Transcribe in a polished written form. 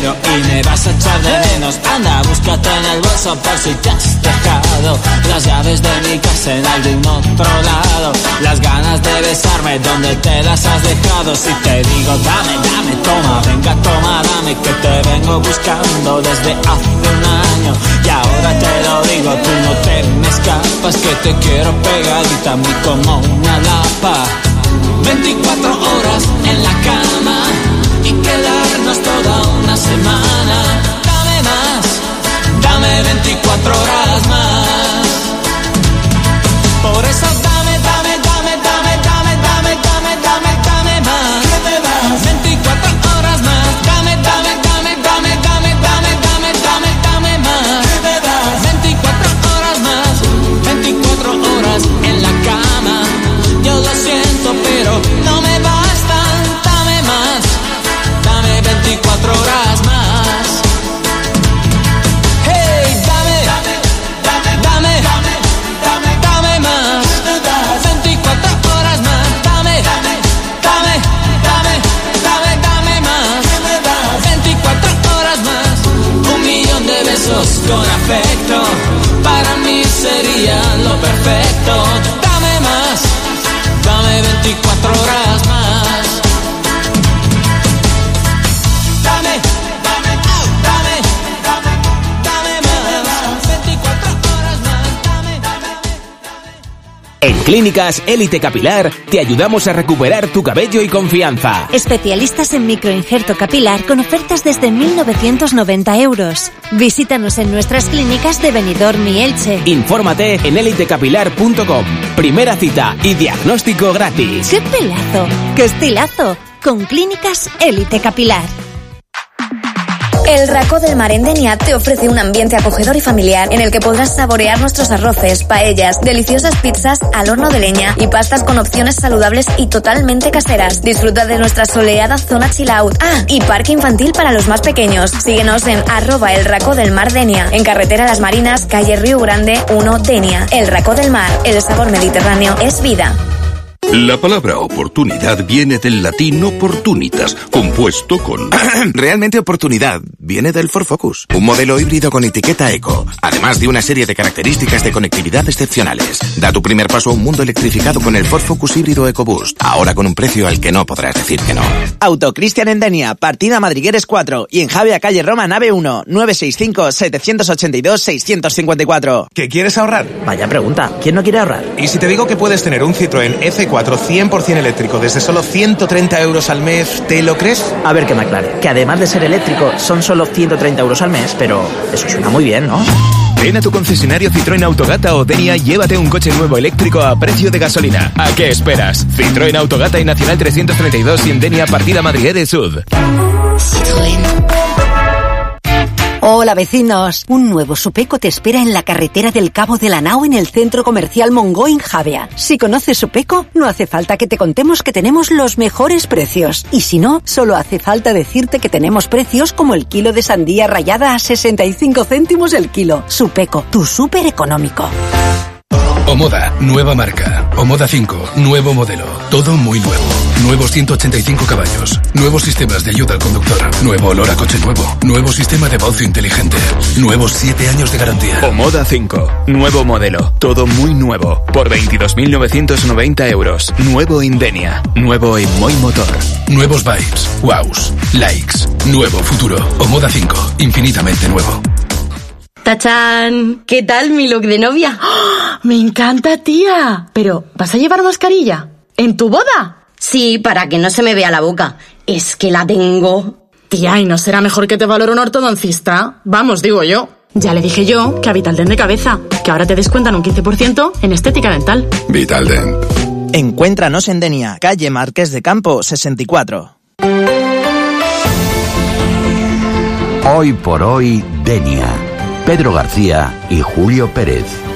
pero y me vas a echar de menos. Anda, búscate en el bolso por si te has dejado las llaves de mi casa en algún otro lado. Las ganas de besarme, ¿dónde te las has dejado? Si te digo dame, dame, toma, venga, toma, dame, que te vengo buscando desde hace un año. Y ahora te lo digo, tú no te me escapas, que te quiero pegadita a mí como una lapa. 24 horas en la cama y quedarnos toda una semana. Dame más, dame 24 horas más. Por eso dame, dame, dame, dame, dame, dame, dame, dame, dame más. ¿Qué me das? 24 horas más. Dame, dame, dame, dame, dame, dame, dame, dame, dame más. ¿Qué me das? 24 horas más. 24 horas en la cama. Yo lo siento, pero no me bastan. Dame más. Dame 24 horas más. Hey, dame, dame, dame, dame, dame, dame más. 24 horas más. Dame, dame, dame, dame, dame, dame más. 24 horas más. 1.000.000 de besos con afecto. Para mí sería lo perfecto. Dame más. Dame 24 horas más. Dame, dame, dame, dame, dame más. 24 horas más. Dame, dame. En Clínicas Élite Capilar te ayudamos a recuperar tu cabello y confianza. Especialistas en microinjerto capilar con ofertas desde 1.990 euros. Visítanos en nuestras clínicas de Benidorm y Elche. Infórmate en elitecapilar.com. Primera cita y diagnóstico gratis. ¡Qué pelazo! ¡Qué estilazo! Con Clínicas Élite Capilar. El Racó del Mar en Denia te ofrece un ambiente acogedor y familiar en el que podrás saborear nuestros arroces, paellas, deliciosas pizzas al horno de leña y pastas con opciones saludables y totalmente caseras. Disfruta de nuestra soleada zona chill out. Ah, y parque infantil para los más pequeños. Síguenos en @el Racó del Mar Denia, en carretera Las Marinas, calle Río Grande 1, Denia. El Racó del Mar, el sabor mediterráneo es vida. La palabra oportunidad viene del latín opportunitas, compuesto con... Realmente oportunidad viene del Ford Focus, un modelo híbrido con etiqueta eco, además de una serie de características de conectividad excepcionales. Da tu primer paso a un mundo electrificado con el Ford Focus híbrido EcoBoost, ahora con un precio al que no podrás decir que no. Auto Cristian en Denia, partida Madrigueres 4 y en Javia, calle Roma, nave 1, 965-782-654. ¿Qué quieres ahorrar? Vaya pregunta, ¿quién no quiere ahorrar? ¿Y si te digo que puedes tener un Citroën C4 100% eléctrico desde solo 130 euros al mes, ¿te lo crees? A ver que me aclare, que además de ser eléctrico son solo 130 euros al mes, pero eso suena muy bien, ¿no? Ven a tu concesionario Citroën Autogata o Denia y llévate un coche nuevo eléctrico a precio de gasolina. ¿A qué esperas? Citroën Autogata y Nacional 332 y en Denia, partida Madrigueres Sud. Citroën. Hola vecinos, un nuevo Supeco te espera en la carretera del Cabo de la Nao en el centro comercial Mongoin Javea. Si conoces Supeco, no hace falta que te contemos que tenemos los mejores precios. Y si no, solo hace falta decirte que tenemos precios como el kilo de sandía rallada a 65 céntimos el kilo. Supeco, tu súper económico. Omoda, nueva marca. Omoda 5, nuevo modelo. Todo muy nuevo. Nuevos 185 caballos. Nuevos sistemas de ayuda al conductor. Nuevo olor a coche nuevo. Nuevo sistema de voz inteligente. Nuevos 7 años de garantía. Omoda 5, nuevo modelo. Todo muy nuevo. Por 22.990 euros. Nuevo Indenia. Nuevo en Moi Motor. Nuevos vibes. Wows. Likes. Nuevo futuro. Omoda 5, infinitamente nuevo. ¡Tachán! ¿Qué tal mi look de novia? ¡Oh! ¡Me encanta, tía! Pero, ¿vas a llevar mascarilla? ¿En tu boda? Sí, para que no se me vea la boca. Es que la tengo. Tía, ¿y no será mejor que te valore un ortodoncista? Vamos, digo yo. Ya le dije yo que a Vitaldent de cabeza, que ahora te descuentan un 15% en estética dental. Vitaldent. Encuéntranos en Denia, calle Marqués de Campo 64. Hoy por hoy, Denia. Pedro García y Julio Pérez.